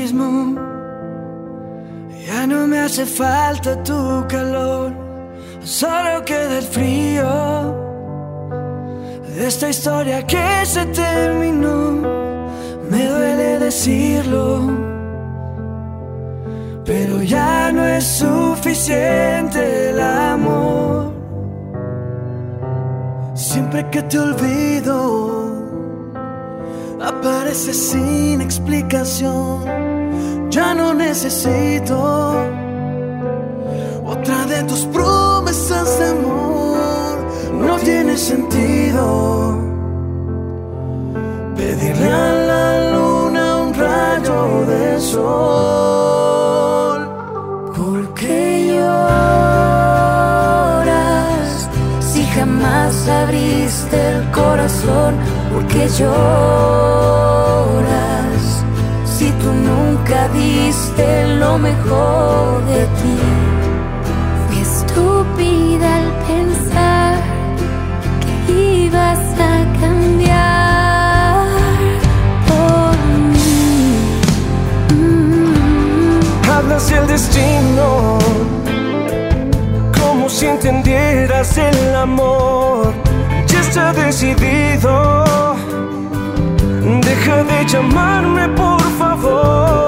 mismo. Ya no me hace falta tu calor, solo queda el frío de esta historia que se terminó. Me duele decirlo, pero ya no es suficiente el amor. Siempre que te olvido, aparece sin explicación. Ya no necesito otra de tus promesas de amor. No tiene sentido pedirle a la luna un rayo de sol. ¿Por qué lloras si jamás abriste el corazón? ¿Por qué lloras si tú nunca diste lo mejor de ti? Fui estúpida al pensar que ibas a cambiar por mí. Hablas del destino como si entendieras el amor. Ya está decidido, deja de llamarme por favor.